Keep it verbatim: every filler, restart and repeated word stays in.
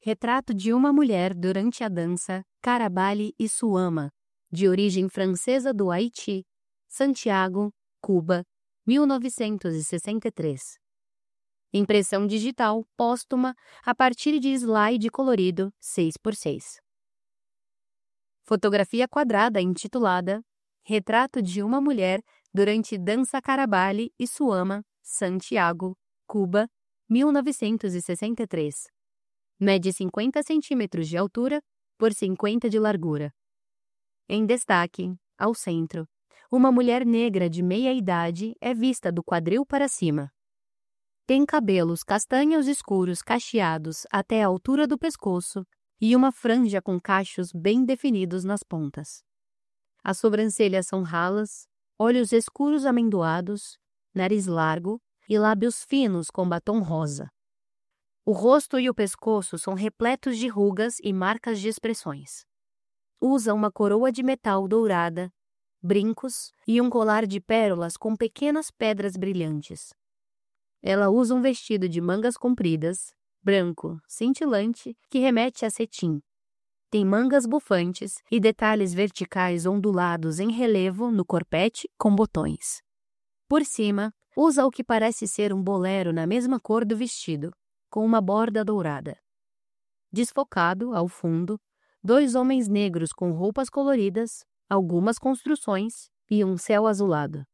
Retrato de uma mulher durante a dança Carabali e Suama, de origem francesa do Haiti, Santiago, Cuba, mil novecentos e sessenta e três. Impressão digital póstuma a partir de slide colorido seis por seis. Fotografia quadrada intitulada Retrato de uma mulher durante dança Carabali e Suama, Santiago, Cuba, mil novecentos e sessenta e três. Mede cinquenta centímetros de altura por cinquenta de largura. Em destaque, ao centro, uma mulher negra de meia idade é vista do quadril para cima. Tem cabelos castanhos escuros cacheados até a altura do pescoço e uma franja com cachos bem definidos nas pontas. As sobrancelhas são ralas, olhos escuros amendoados, nariz largo e lábios finos com batom rosa. O rosto e o pescoço são repletos de rugas e marcas de expressões. Usa uma coroa de metal dourada, brincos e um colar de pérolas com pequenas pedras brilhantes. Ela usa um vestido de mangas compridas, branco, cintilante, que remete a cetim. Tem mangas bufantes e detalhes verticais ondulados em relevo no corpete com botões. Por cima, usa o que parece ser um bolero na mesma cor do vestido, com uma borda dourada. Desfocado, ao fundo, dois homens negros com roupas coloridas, algumas construções e um céu azulado.